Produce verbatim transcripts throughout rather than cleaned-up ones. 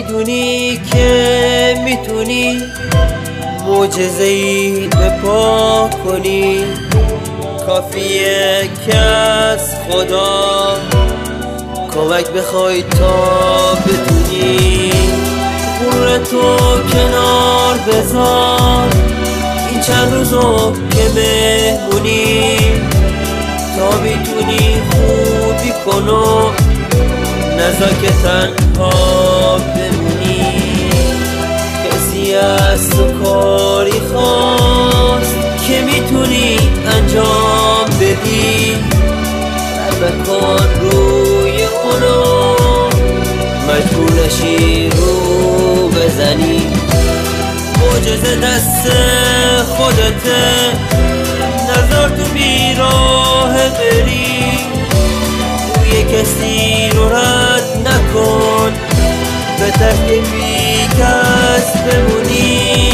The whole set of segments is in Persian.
میدونی که میتونی معجزه‌ای به پا کنی، کافیه که از خدا کمک بخوای تا بتونی غرور تو کنار بذار، این چند روزو که مهمونی تا میتونی خوبی کن و نذار که تنها بمونی. کسی از تو کاری خواست که میتونی انجام بدی، بر بکن روی اونو مجبور نشی رو بزنی. معجزه دست خودته، نذار تو بیراه بری، روی کسی رو رد نکن، به ترک بی کس بمونی.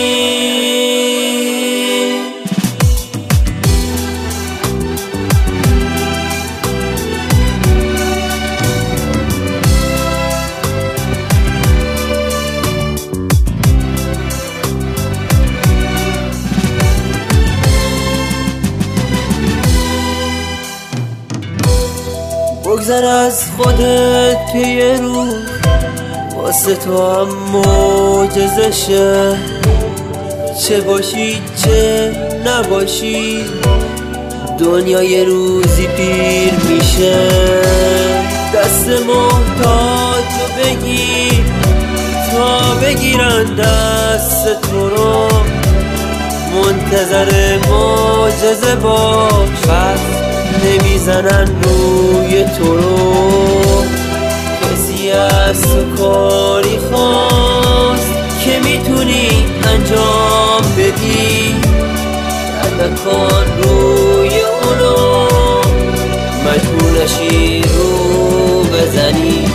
بگذر از خودت که یه روز واسه تو هم معجزه شه، چه باشی چه نباشی دنیا یه روزی پیر میشه. دست محتاجو بگیر تا بگیرن دست تو رو، منتظر معجزه باش نمیزنن روی تو رو. کسی از تو کاری خواست که میتونی انجام بدی، در نکن روی اونو مجبور نشی رو بزنی.